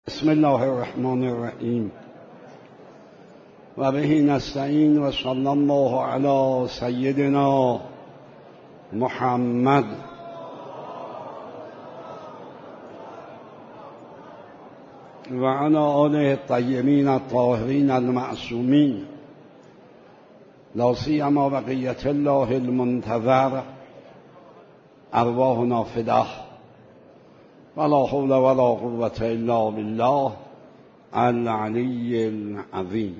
بسم الله الرحمن الرحیم و به نستعین و صلی الله علی سیدنا محمد و علی آله الطیبین الطاهرین المعصومین لا سیما بقیة الله المنتظر ارواحنا فداه ولا حول ولا قوة الا بالله العلی العظیم.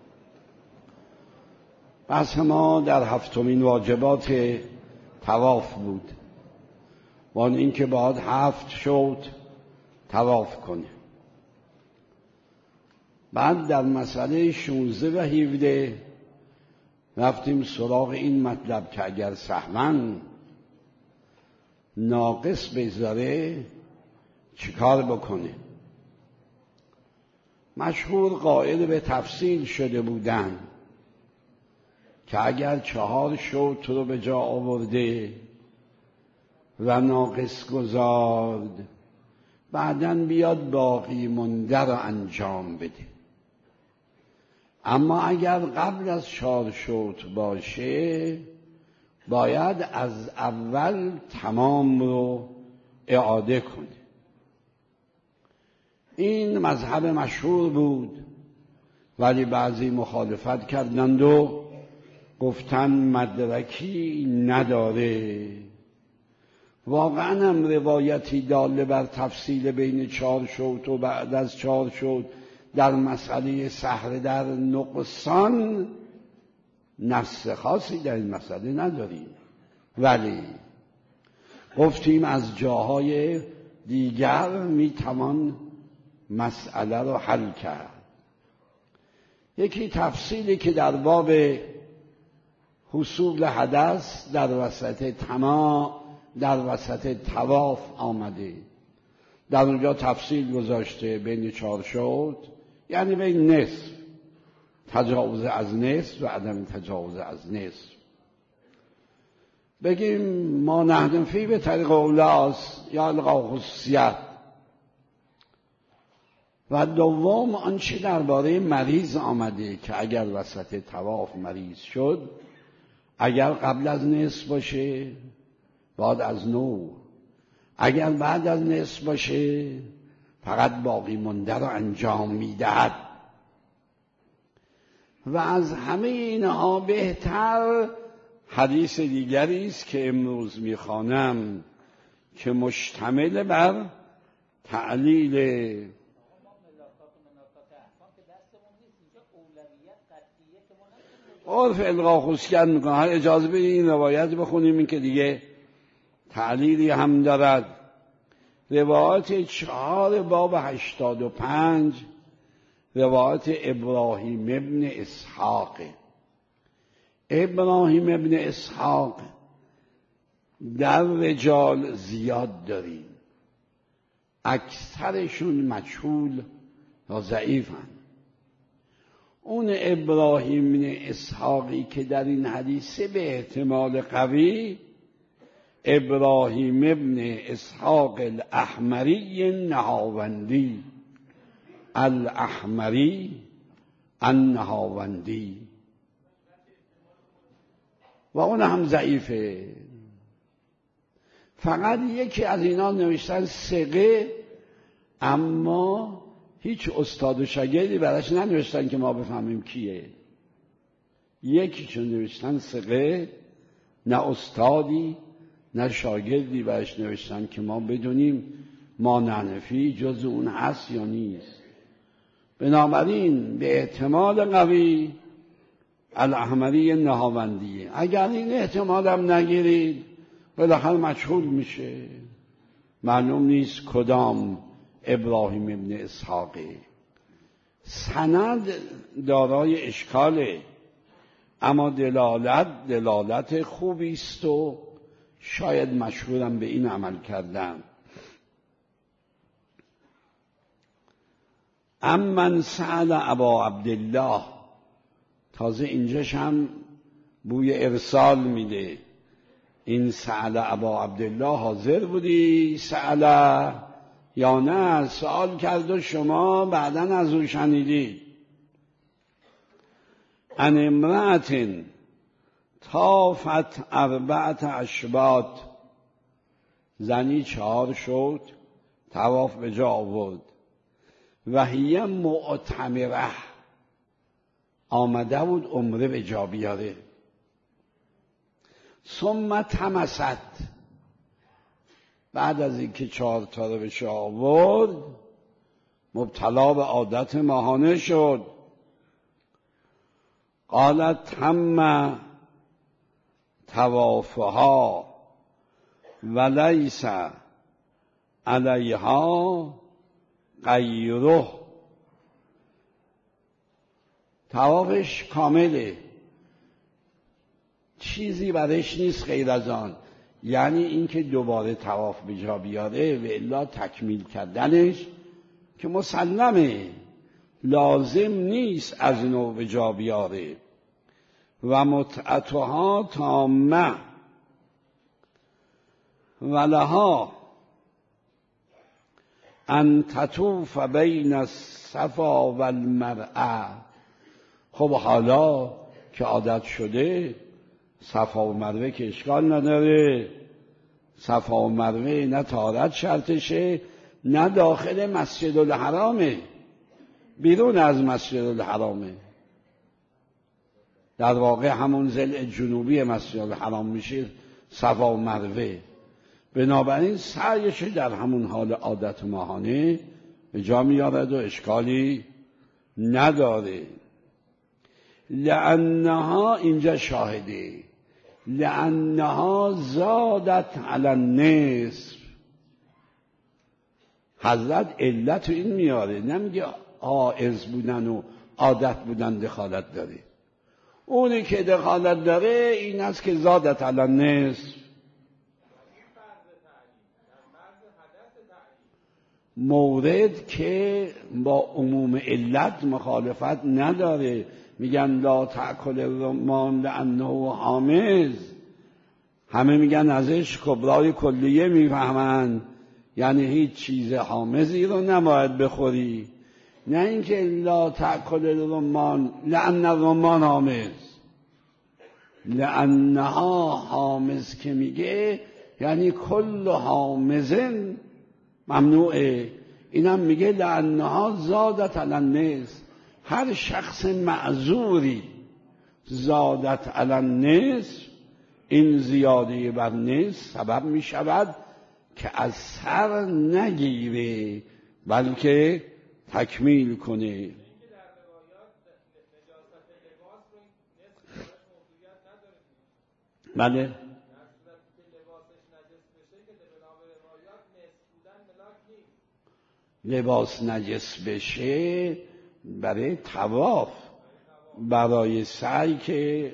بحث ما در هفتمین واجبات طواف بود، با اینکه باید 7 شوط طواف کنه. بعد در مسئله 16 و 17 رفتیم سراغ این مطلب که اگر سهواً ناقص بذاره چیکار بکنه. مشهور قائل به تفصیل شده بودن که اگر 4 شوط رو به جا آورده و ناقص گذارد، بعداً بیاد باقی مونده رو انجام بده. اما اگر قبل از 4 شوط باشه، باید از اول تمام رو اعاده کنه. این مذهب مشهور بود، ولی بعضی مخالفت کردند و گفتن مدرکی نداره. واقعا هم روایتی داله بر تفصیل بین 4 شوط و بعد از 4 شوط در مسئله سهر در نقصان نص خاصی در این مسئله نداریم، ولی گفتیم از جاهای دیگر میتوان مسئله رو حل کرد. یکی تفصیلی که در باب حصول حدث در وسط طواف آمده، در اونجا تفصیل گذاشته بین 4 شوط، یعنی بین نصف، تجاوز از نصف و عدم تجاوز از نصف. بگیم ما نحن فی به طریق اولاست یا القا خصوصیت. و دوم آنچه درباره مریض آمده که اگر وسط طواف مریض شد، اگر قبل از نصف باشه بعد از نو، اگر بعد از نصف باشه فقط باقی مونده رو انجام میدهد. و از همه اینها بهتر حدیث دیگری است که امروز میخوانم که مشتمل بر تعلیل عرف القا خصوصیت میکنه. هر اجازه بدید این روایت بخونیم، این که دیگه تعلیلی هم دارد. روایت 4 باب 85 روایت ابراهیم ابن اسحاق. ابراهیم ابن اسحاق در رجال زیاد داریم، اکثرشون مجهول و ضعیفن. اون ابراهیم ابن اسحاقی که در این حدیثه به احتمال قوی ابراهیم ابن اسحاق الاحمری النهاوندی، الاحمری النهاوندی، و اون هم ضعیفه. فقط یکی از اینا نوشتن ثقه، اما هیچ استاد و شاگردی براش ننوشتن که ما بفهمیم کیه. یکی چون نوشتن ثقه، نه استادی نه شاگردی براش نوشتن که ما بدونیم ما نحنفی جز اون هست یا نیست. بنابراین به احتمال قوی الاحمری نهاوندیه. اگر این احتمال هم نگیرید بالاخره مجهول میشه، معلوم نیست کدام ابراهیم ابن اسحاقه. سند دارای اشکاله، اما دلالت خوبی است و شاید مشهورم به این عمل کردن. امن سأل ابا عبدالله، تازه اینجاش هم بوی ارسال میده. این سأل ابا عبدالله حاضر بودی؟ سأل یا نه سوال کرد و شما بعداً از او شنیدید. ان امرأة طافت 4 اشواط، زنی 4 شد طواف به جا آورد. و هی معتمره، آمده بود عمره به جا بیاره. ثم تمست، بعد از اینکه 4 تا رو به جا آورد مبتلا به عادت ماهانه شد. قالت تم طوافها ولیس علیها غیره، طوافش کامله، چیزی برش نیست غیر از آن. یعنی اینکه دوباره طواف به جا بیاره و الا تکمیل کردنش که مسلمه، لازم نیست از نو به جا بیاره. و متعتها تامه ولها ان تطوف بین الصفا و المروه. خب حالا که عادت شده صفا و مروه که اشکال نداره، صفا و مروه نه طهارت شرطشه نه داخل مسجد الحرامه، بیرون از مسجد الحرامه، در واقع همون ضلع جنوبی مسجد الحرام میشه صفا و مروه. بنابراین سعیش در همون حال عادت ماهانه به جا میارد و اشکالی نداره. لانها، اینجا شاهده، لانها زادت علی النصف. حضرت علت این میاره، نمیگه عائز بودن و عادت بودن دخالت داره. اونی که دخالت داره این است که زادت علی النصف. مورد که با عموم علت مخالفت نداره. میگن لا تأکل الرمان لانه حامض، همه میگن ازش کبرای کلیه میفهمن، یعنی هیچ چیز حامضی رو نباید بخوری. نه اینکه لا تأکل الرمان لان الرمان حامض، لانها حامض که میگه یعنی کل حامضن ممنوعه. اینم میگه لانها زادت علی النصف، هر شخص معذوری زادت علی النصف، این زیاده بر نصف سبب میشود که از سر نگیره بلکه تکمیل کنه. بله لباس نجس بشه برای طواف، برای سعی که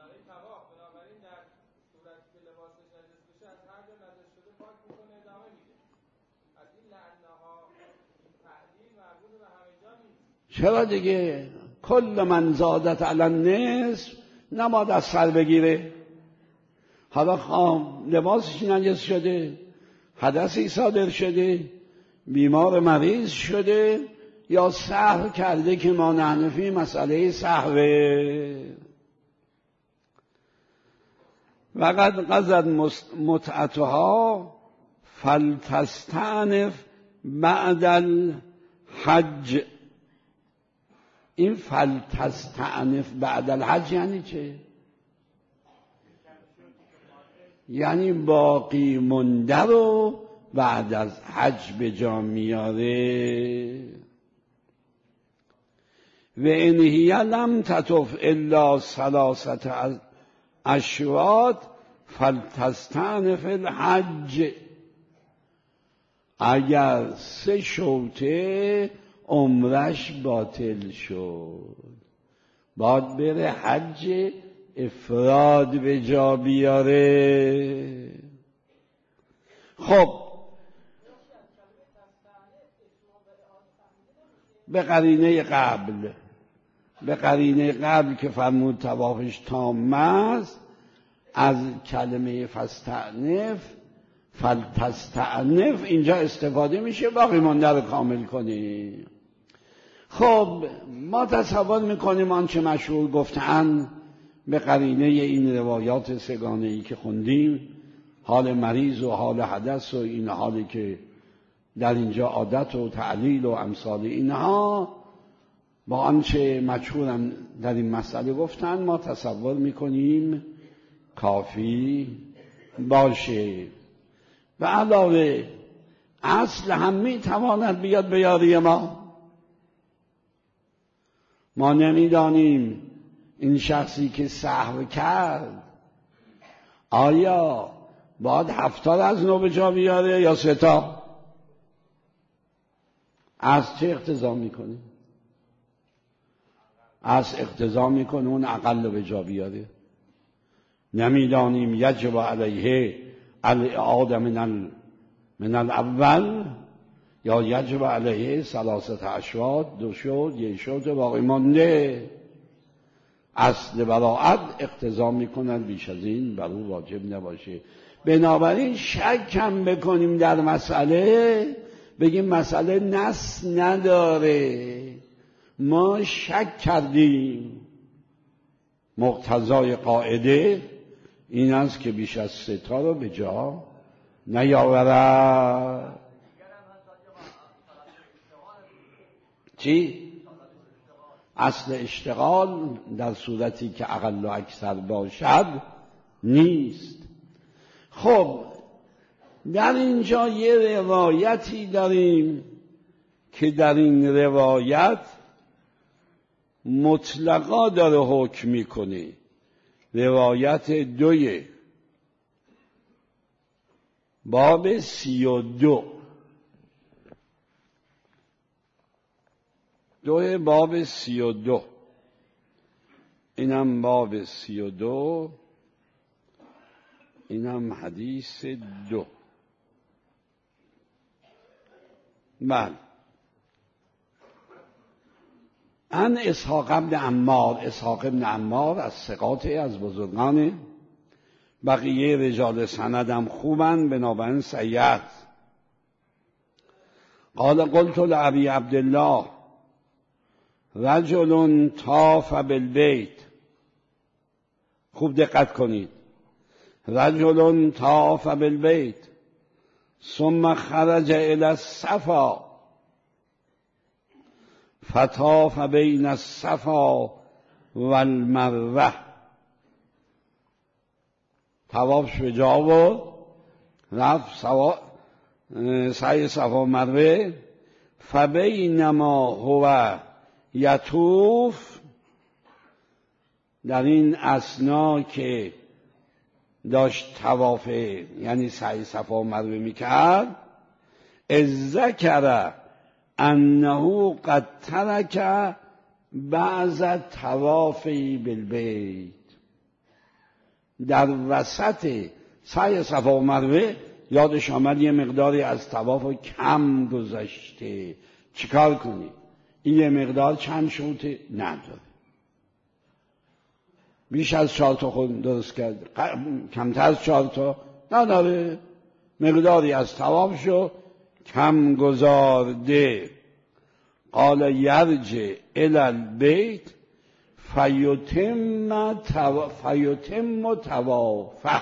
چرا دیگه کل من زادت علی النصف نباید از سر بگیره. حالا لباسش نجس شده، حدثی صادر شده، بیمار مریض شده یا سهو کرده که ما نحنفی مسئله سهوه. وقد قضت متعتها فلتستأنف بعد الحج. این فلتستأنف بعد الحج یعنی چه؟ یعنی باقی مونده رو بعد از حج به جا میاره. و ان هی لم تطف الا 3 اشواط فلتستأنف الحج. اگر 3 شوطه عمرش باطل شد باید بره حج افراد به جا بیاره. خب به قرینه قبل که فرمود طوافش تام است، از کلمه فاستأنف فلتستعنف اینجا استفاده میشه باقی مانده رو کامل کنی. خب ما تصور میکنیم آنچه مشهور گفتن به قرینه این روایات سگانه‌ای که خوندیم، حال مریض و حال حدث و این حالی که در اینجا عادت و تعلیل و امثال اینها با آنچه مشهورم در این مسئله گفتن ما تصور میکنیم کافی باشه. و علاوه اصل هم میتواند بیاد به یاری ما نمیدانیم این شخصی که سهو کرد آیا باید 70 از نو به جا بیاره یا 3 تا؟ از چه اقتضا میکنه؟ از اقتضا میکنه اون اقل رو به جا بیاره. نمیدانیم یجب علیه الاعاده من الاول یا یجب علیه 3 اشواط، 2 شد 1 شد باقی مانده. اصل براءت اقتضا میکنن بیش از این بر او واجب نباشه. بنابراین شک هم بکنیم در مسئله، بگیم مسئله نص نداره، ما شک کردیم، مقتضای قاعده این است که بیش از 3 تا رو به جا نیاورد. چی؟ اصل اشتغال در صورتی که اقل و اکثر باشد نیست. خب در اینجا یه روایتی داریم که در این روایت مطلقا داره حکم میکنه. روایت 2 باب 32 باب 32 اینم باب 32 اینم حدیث 2. بله. ان اسحاق ابن عمار از ثقات از بزرگانه، بقیه رجال سندم خوبن بنابراین سید. قال قلت لابی عبدالله رجل طاف بالبیت. خوب دقت کنید. رجل طاف بالبیت ثم خرج الى الصفا فطاف بین الصفا والمروه. طواف به جا و رفت سعی صفا و مروه. فبینما هو یطوف، در این اثنا که داشت طواف یعنی سعی صفا و مروه میکرد، اذ ذکر انه قد ترک بعض طواف بالبیت، در وسط سعی صفا و مروه یادش آمد یه مقداری از طواف کم گذشته. چیکار کنی؟ این یه مقدار چند شوطه نداره، بیش از 4 تا خود درست کرد، کمتر از 4 تا نداره، مقداری از طوافشو کم گذارده. قال یرجع الی البیت فیتم طوافه،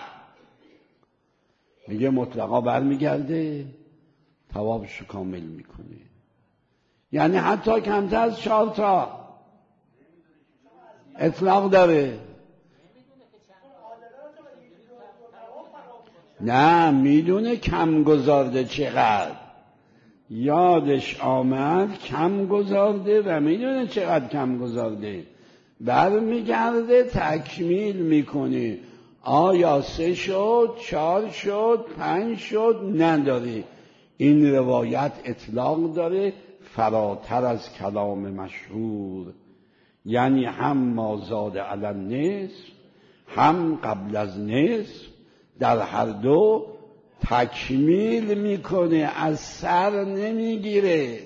میگه مطلقا برمیگرده طوافشو کامل میکنه. یعنی حتی کمتر از 4 تا اطلاق داره. نه میدونه کم گذارده چقدر، یادش آمد کم گذارده و میدونه چقدر کم گذارده، برمیگرده تکمیل میکنه. آیا 3 شد 4 شد 5 شد نداره. این روایت اطلاق داره فراتر از کلام مشهور، یعنی هم ما زاد علی النصف هم قبل از نصف، در هر دو تکمیل میکنه، از سر نمیگیره.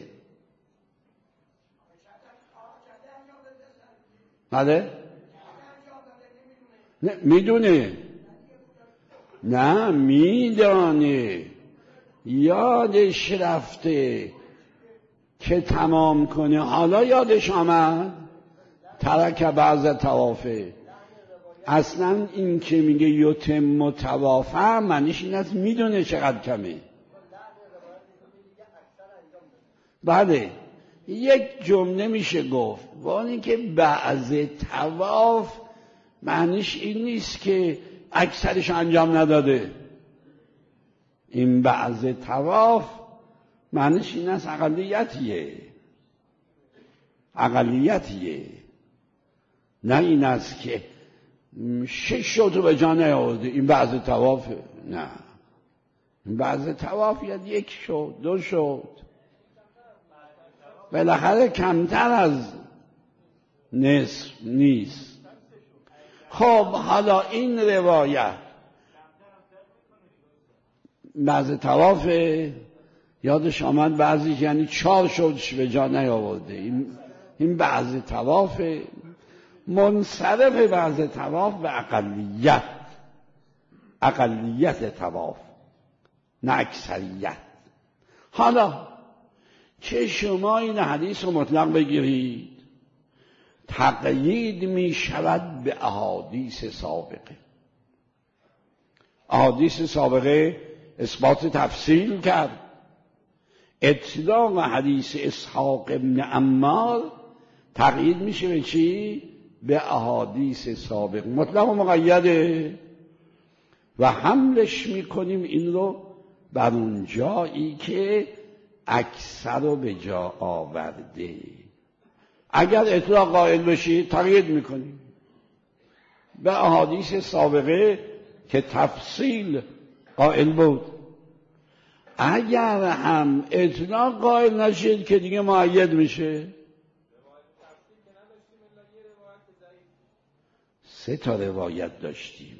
بله؟ میدونه نه میدانه، یادش رفته که تمام کنه، حالا یادش آمد ترک بعض توافه. اصلا این که میگه یتم توافه معنیش این است میدونه چقدر کمه. بله یک جمله میشه گفت وانی که بعض تواف معنیش این نیست که اکثرش انجام نداده. این بعض تواف معنیش این است اقلیتیه، نه این است که 6 شد رو به جا نیاورده این بعض توافه. نه، این بعض تواف یاد 1 شد 2 شد، بالاخره کمتر از نصف نیست. خب حالا این روایت بعض تواف یادش آمد، بعضیش یعنی 4 شدش به جا نیاورده، این بعض تواف منصرف بعض تواف به اقلیت تواف نه اکثریت. حالا چه شما این حدیث رو مطلق بگیرید، تقیید می شود به احادیث سابقه. احادیث سابقه اثبات تفصیل کرد. اطلاق حدیث اسحاق ابن عمار تقیید میشه به چی؟ به احادیث سابق، مطلق و مقیده، و حملش میکنیم این رو بر اون جایی که اکثر رو به جا آورده. اگر اطلاق قائل بشید تقیید میکنیم به احادیث سابقه که تفصیل قائل بود. اگر هم اطلاق قائل نشید که دیگه مؤید میشه. 3 روایت داشتیم،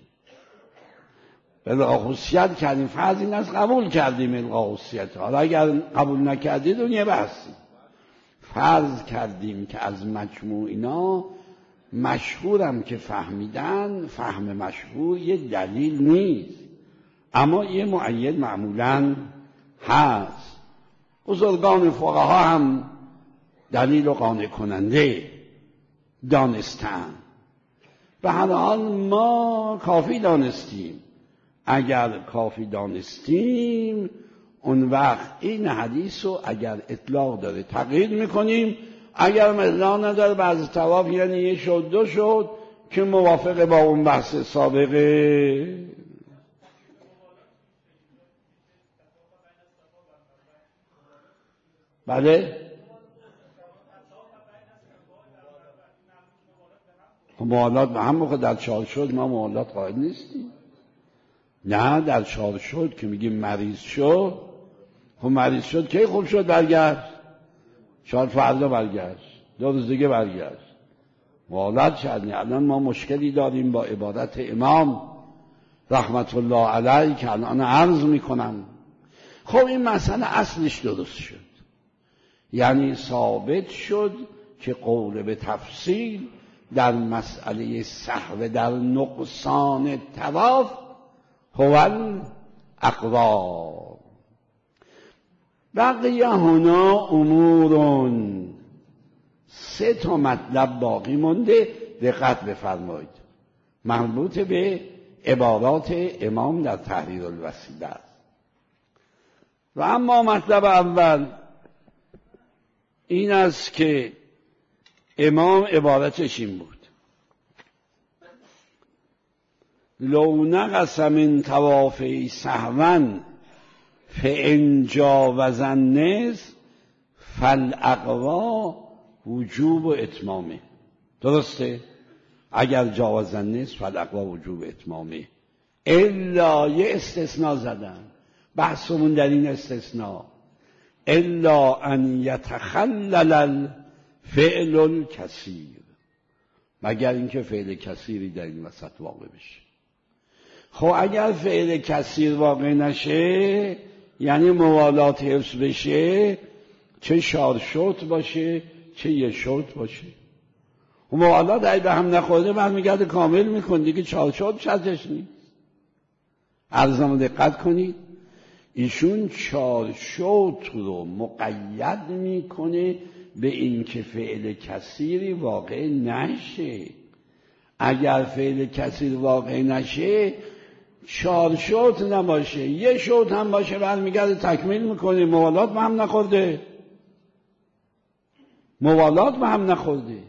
القاء کردیم، فرض این است قبول کردیم القاء. حالا اگر قبول نکردید اون یه بحثی. فرض کردیم که از مجموع اینا مشهورم که فهمیدن، فهم مشهور یه دلیل نیست، اما یه مؤید معمولاً هست. بزرگان فقها هم دلیل و قانع کننده دانستن. به هر حال ما کافی دانستیم. اگر کافی دانستیم اون وقت این حدیث رو اگر اطلاق داره تقیید میکنیم، اگر اطلاق نداره بعض تواف یعنی 1 شد 2 شد که موافق با اون بحث سابقه. بله موالات به هم موقع در 4 شد ما موالات قائل نیستیم. نه در 4 شد که میگیم مریض شد، خب مریض شد کی خوب شد برگشت؟ 4 فردا برگشت، 2 روز دیگه برگشت، موالات شدنی. الان ما مشکلی داریم با عبارت امام رحمت الله علیه که الان عرض میکنم. خب این مسئله اصلش درست شد، یعنی ثابت شد که قول به تفصیل در مسئله سهو در نقصان طواف هو الاقوا. بقیه هنا امورون، 3 مطلب باقی مونده، دقت بفرمایید، مربوط به عبارات امام در تحریر الوسیله است. و اما مطلب اول این است که امام عبارتش این بود: لو نقص من طوافه سهوا فان جاوز النصف فالاقوا وجوب اتمامه. درسته؟ اگر جاوز النصف فالاقوا وجوب اتمامه. الا یه استثناء زدن، بحثمون در این استثناء، الا ان یتخلل الفعل الکثیر، مگر اینکه فعل کثیری در این وسط واقع بشه. خب اگر فعل کثیر واقع نشه یعنی موالات حفظ بشه، چه 4 شوط باشه چه 1 شوط باشه، و موالات اگه به هم نخورده بعد میگرده کامل میکن دیگه، 4 شوط شرطش نیست. عرضمو دقت کنید، ایشون 4 شوط رو مقید میکنه به این که فعل کثیری واقع نشه. اگر فعل کثیر واقع نشه 4 شوط نباشه، 1 شوط هم باشه برمیگرده تکمیل میکنه، موالات به هم نخورده، موالات به هم نخورده.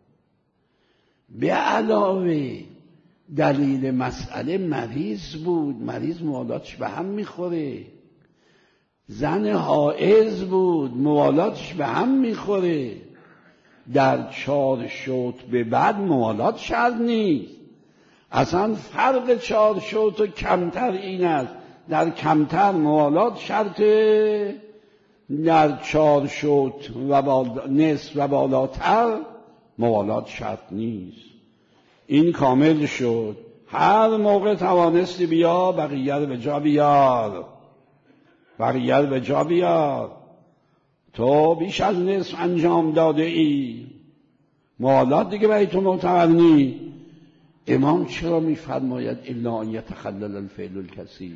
به علاوه دلیل مسئله مریض بود، مریض موالاتش به هم میخوره. زن حائض بود، موالاتش به هم میخوره. در 4 شوط به بعد موالات شرط نیست. اصلا فرق 4 شوط و کمتر این است، در کمتر موالات شرطه، در 4 شوط و نصف و بالاتر موالات شرط نیست. این کامل شد. هر موقع توانستی بیا بقیه رو به جا بیار، بقیه رو به جا بیار. تو بیش از نصف انجام داده ای، موالات دیگه برای تو معتبر نیست. امام چرا میفرماید الا ان یتخلل الفعل الکثیر؟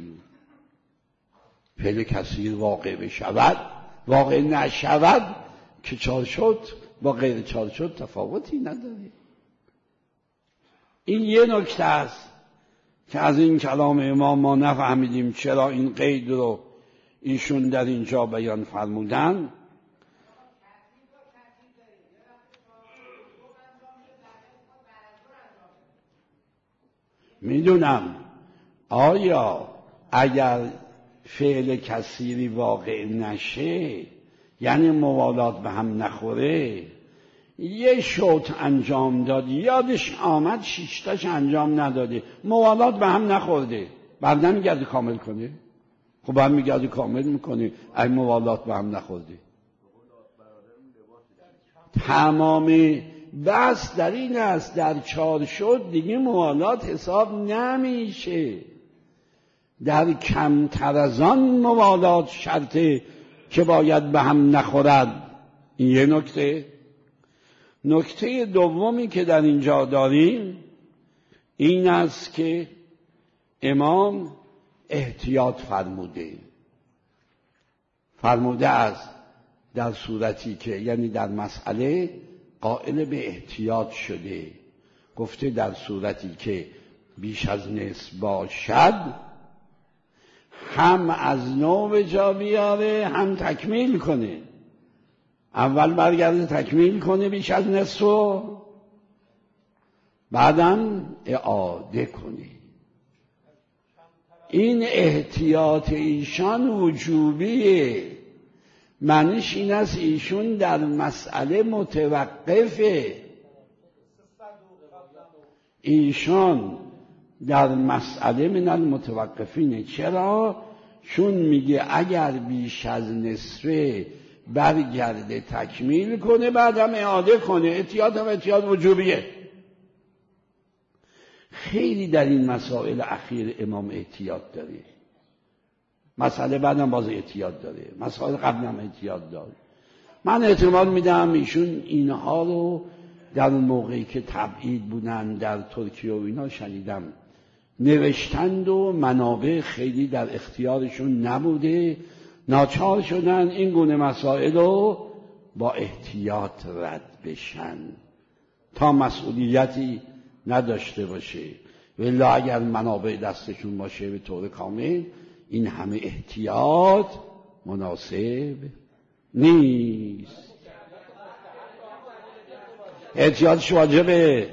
فعل کثیر واقع بشود، واقع نشود که 4 شوط با غیر 4 شوط تفاوتی نداره. این یه نکته است که از این کلام امام ما نفهمیدیم چرا این قید رو ایشون در اینجا بیان فرمودن. میدونم آیا اگر فعل کثیری واقع نشه، یعنی موالات به هم نخوره، 1 شوط انجام داد، یادش آمد 6 تاش انجام نداده، موالات به هم نخورده، بعد نمیگرده کامل کنه؟ خب هم میگرده کامل میکنه اگه موالات به هم نخورده. تمام بس در این است در 4 شوط دیگه موالات حساب نمیشه، در کمتر از آن موالات شرطه که باید به هم نخورد. این یه نکته. نکته دومی که در اینجا داریم این است که امام احتیاط فرموده است در صورتی که یعنی در مسئله قائل به احتیاط شده، گفته در صورتی که بیش از نصف باشد هم از نو به جا بیاره هم تکمیل کنه. اول برگرده تکمیل کنه بیش از نصف و بعدم اعاده کنه. این احتیاط ایشان وجوبیه، معنیش این است ایشون در مسئله متوقفه. ایشان در مسئله من المتوقفینه. چرا؟ چون میگه اگر بیش از نصفه برگرده تکمیل کنه بعدم اعاده کنه. احتیاط هم احتیاط وجوبیه. خیلی در این مسائل اخیر امام احتیاط داره، مسئله بعدم باز احتیاط داره، مسائل قبلم احتیاط داره. من احتمال میدم ایشون اینها رو در موقعی که تبعید بودن در ترکیه و اینا شنیدم نوشتند و منابع خیلی در اختیارشون نبوده، ناچار شدن این گونه مسائل رو با احتیاط رد بشن تا مسئولیتی نداشته باشه. ولی اگر منابع دستشون باشه به طور کامل این همه احتیاط مناسب نیست. احتیاطش واجبه.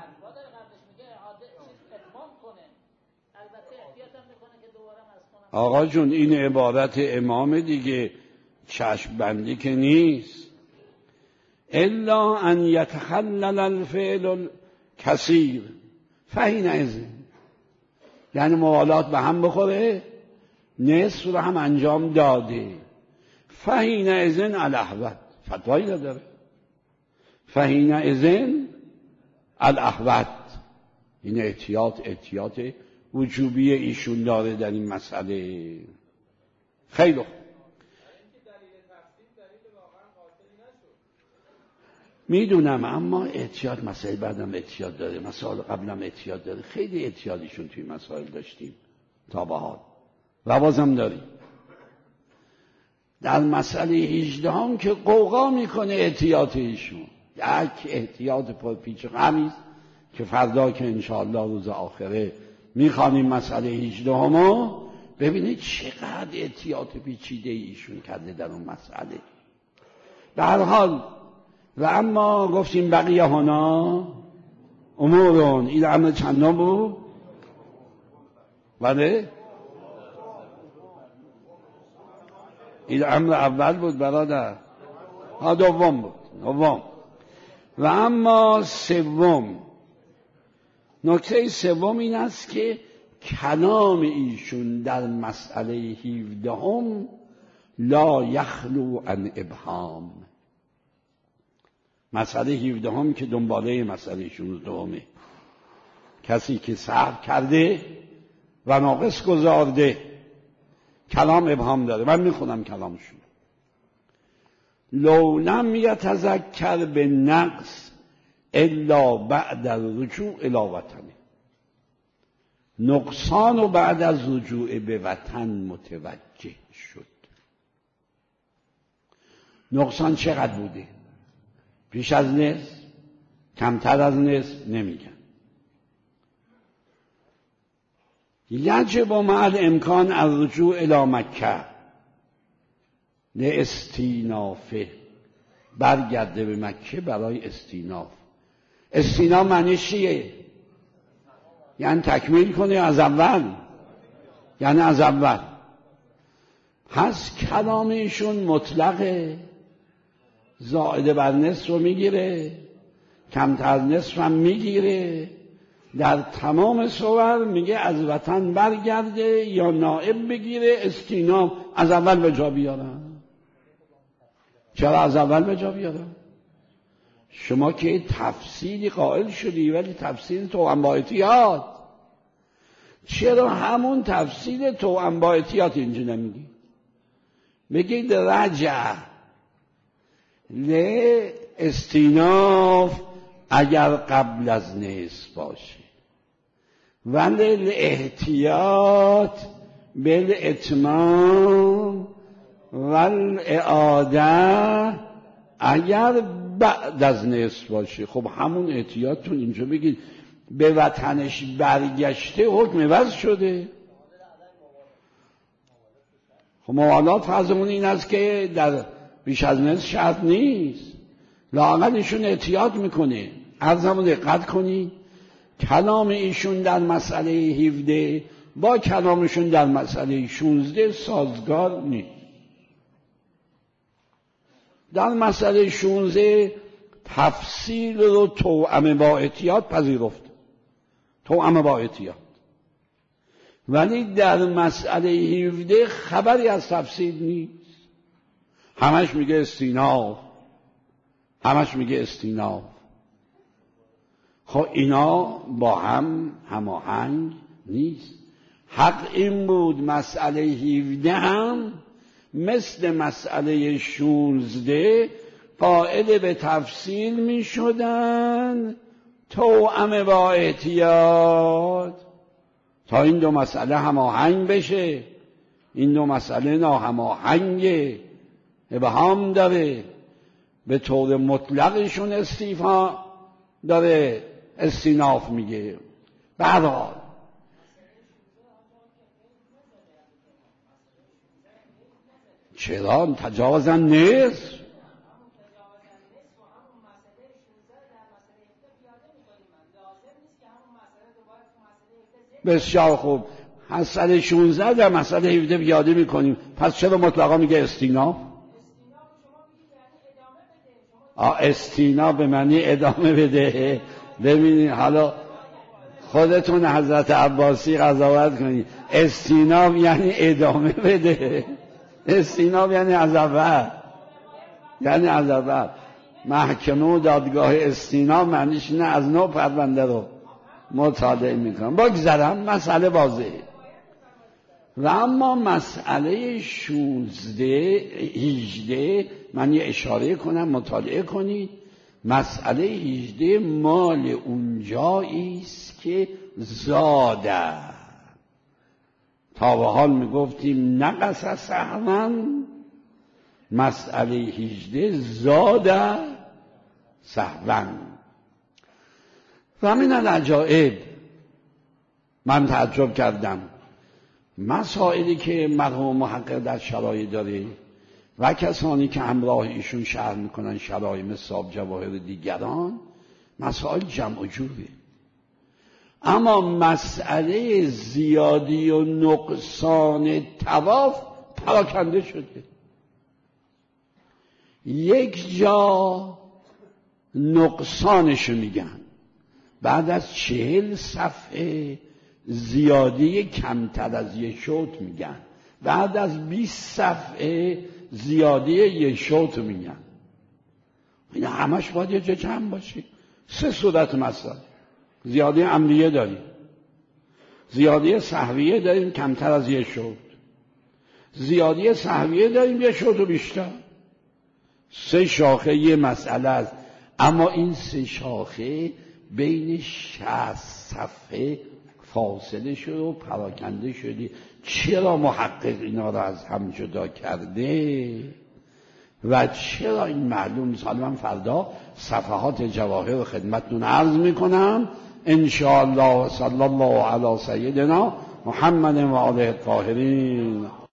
آقا جون این عبارت امام دیگه، چشم بندی که نیست. الا ان یتخلل الفعل الکثیر فحینئذ، یعنی موالات به هم بخوره، نصف رو هم انجام داده، فحینئذ الاحوط، فتوایی نداره، فحینئذ الاحوط. این احتیاط وجوبی ایشون داره در این مسئله. خیلی خوب. میدونم اما احتیاط مسائل بعدم احتیاط داره، مسائل قبلم احتیاط داره، خیلی احتیاطیشون توی مسائل داشتیم. تا به حال و بازم داریم. در مسئله 18 هم که قوقا میکنه احتیاط ایشون، یک احتیاط پرپیچ و خمی است که فردا که انشاءالله روز آخره میخوانیم مسئله 18 همو، ببینید چقدر احتیاط پیچیده ایشون کرده در اون مسئله. به هر حال و اما گفتیم بقیه هنا امورون، این عمل چندم بود؟ بله؟ این امر اول بود برادر، دوم بود، دوم. و اما سوم، نکته سوم این است که کلام ایشون در مسئله 17 لا یخلو عن ابهام. مسئله 17 که دنباله مسئله 16، کسی که سهو کرده و ناقص گذارده کلام ابهام داره. من میخونم کلامشون. لو لم یتذکر به نقص الا بعد الرجوع الی وطنه. نقصان و بعد از رجوع به وطن متوجه شد. نقصان چقدر بوده؟ بیش از نصف؟ کمتر از نصف؟ نمیگن. یجب مع الامکان الرجوع الی مکه لاستینافه، برگرده به مکه برای استیناف. استیناف معنی چیه؟ یعنی تکمیل کنه از اول، یعنی از اول. پس کلام ایشون مطلقه، زائد بر نصف رو میگیره، کمتر نصف هم میگیره. در تمام صور میگه از وطن برگرده یا نائب بگیره، استیناف از اول به جا بیارن. چرا از اول به جا بیارن؟ شما که تفصیلی قائل شدی ولی تفصیل توأم با احتیاط. چرا همون تفصیل توأم با احتیاط اینجا نمیگی؟ بگید رجع استیناف اگر قبل از نصف باشه، ولی احتیاط بالاتمام والاعاده اگر بعد از نصف باشه. خب همون احتیاطتون اینجا بگید به وطنش برگشته حکم عوض شده. خب موالات فرضمون این است که در بیش از نصف شرط نیست، لااقل ایشون احتیاط میکنه. عرضمو دقت کنید، کلام ایشون در مسئله 17 با کلامشون در مسئله 16 سازگار نیست. در مسئله 16 تفصیل رو توأم با احتیاط پذیرفت، توأم با احتیاط. ولی در مسئله 17 خبری از تفصیل نیست، همش میگه استیناف، همش میگه استیناف. خب اینا با هم هماهنگ نیست. حق این بود مسئله 17 هم مثل مسئله 16 قائل به تفصیل می شدن توأم با احتیاط، تا این دو مسئله هماهنگ بشه. این دو مسئله ناهماهنگه، ابهام داره، به طور مطلقشون استیفا داره، استیناف میگه. برحال چرا تجاوزن نصف؟ بسیار خوب، مسئله 16 در مسئله 17 پیاده میکنیم، پس چرا مطلقا میگه استیناف؟ استیناف به معنی ادامه بده. ببینید حالا خودتون حضرت عباسی قضاوت کنید. استیناف یعنی ادامه بده، استیناف یعنی از اول، یعنی از اول. محکمه و دادگاه استیناف معنیش نه از نو پرونده رو مطالعه میکنم. بگذارم، مسئله واضحه. و اما مسئله 16 18 من یه اشاره کنم، مطالعه کنید. مسئله 18 مال اونجایی است که زاده تا به حال میگفتیم نقص سهوا، مسئله 18 زاد سهوا. و من العجائب، من تعجب کردم مسائلی که مرحوم محقق در شرایط داره و کسانی که همراه ایشون شرح میکنن شرایط مثل جواهر دیگران، مسائل جمع و جوره. اما مسئله زیادی و نقصان طواف پراکنده شده. یک جا نقصانشو میگن، بعد از 40 صفحه زیادی کمتر از یک شوط میگن، بعد از 20 صفحه زیادی یک شوط میگن. اینا همش باید یه جا جمع باشه. 3 صورت مسئله: زیادی امریه داریم، زیادی سهویه داریم کمتر از یک شوط، زیادی سهویه داریم یک شوط و بیشتر. 3 شاخه یه مسئله است. اما این 3 شاخه بین 60 صفحه فاصله شده و پراکنده شده. چرا محقق اینا را از هم جدا کرده و چرا این معلوم نیست؟ حالا من فردا صفحات جواهر خدمتتون عرض میکنم انشاءالله. صلی الله علی سیدنا محمد و آله الطاهرین.